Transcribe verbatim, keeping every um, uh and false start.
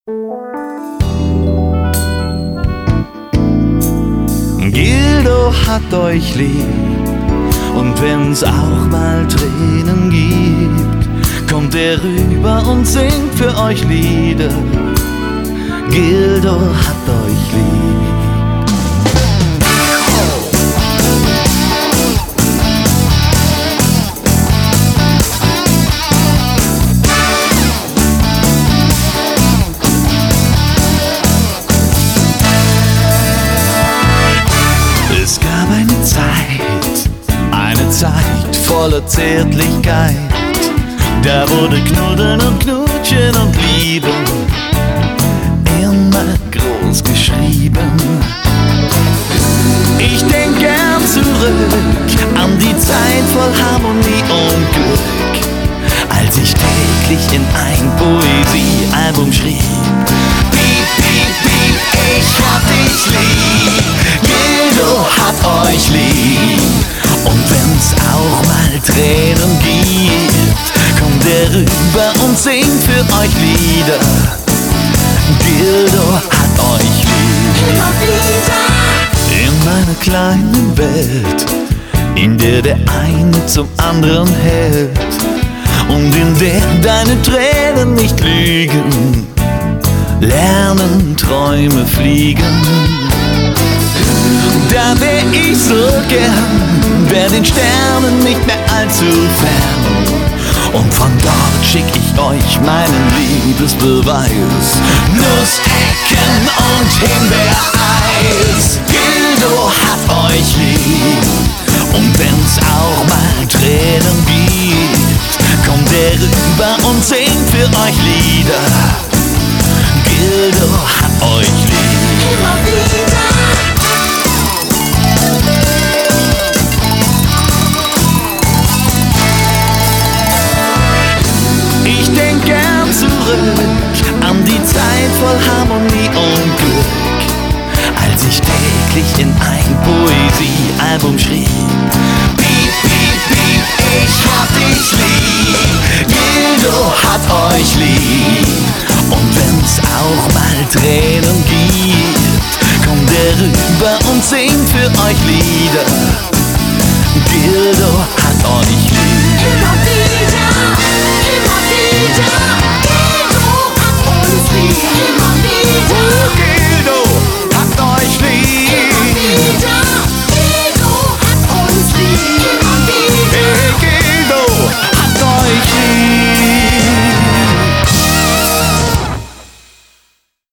Gildo hat euch lieb, und wenn's auch mal Tränen gibt, kommt er rüber und singt für euch Lieder. Gildo hat euch lieb. Es gab eine Zeit, eine Zeit voller Zärtlichkeit. Da wurde Knuddeln und Knutschen und Liebe immer groß geschrieben. Ich denk gern zurück an die Zeit voll Harmonie und Glück, als ich täglich in ein Poesiealbum schrieb: Piep, piep, piep, ich hab dich lieb. Gildo hat euch lieb. Und wenn's auch mal Tränen gibt, kommt er rüber und singt für euch Lieder. Gildo hat euch lieb. Immer wieder. In meiner kleinen Welt, in der der eine zum anderen hält und in der deine Tränen nicht lügen, lernen Träume fliegen. Da wär ich so gern, wär den Sternen nicht mehr allzu fern. Und von dort schick ich euch meinen Liebesbeweis: Nusshecken und Himbeereis. Gildo hat euch lieb. Und wenn's auch mal Tränen gibt, kommt er rüber und singt für euch Lieder. Gildo hat euch lieb. Immer wieder. Ich denk gern zurück an die Zeit voll Harmonie und Glück, als ich täglich in ein Poesiealbum schrieb: Piep, piep, piep, ich hab dich lieb. Gildo hat euch lieb. Und wenn's auch mal Tränen gibt, kommt er rüber und singt für euch Lieder. Gildo hat euch lieb. Immer wieder, immer wieder.